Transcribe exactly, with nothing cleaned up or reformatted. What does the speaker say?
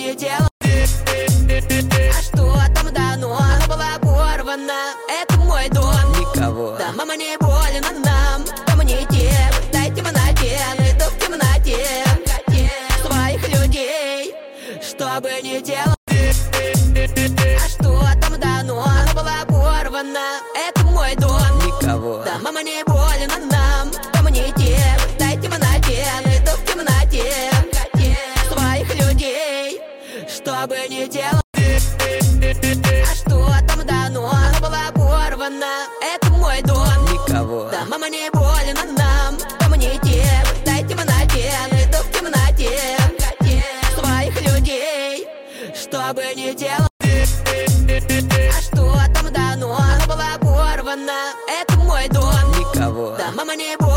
не делал. А что там дано? Она была порвана, это мой дом. Никого. Да, мама, не больно нам. Помните, дай темноте, иду в темноте своих людей, чтобы не делал. А что там дано? Она была порвана, это мой дом. Никого. Да, мама, не больно нам. Помните, дай темноте, иду в темноте своих людей, чтобы не делал. А что там дано? Она была порвана, это мой дом. Никого. Да, мама, не больно нам. Помните, дай темноте, иду в темноте своих людей, чтобы не делал. А что там дано? Она была порвана, это мой дом. Никого. Да, мама, не больно.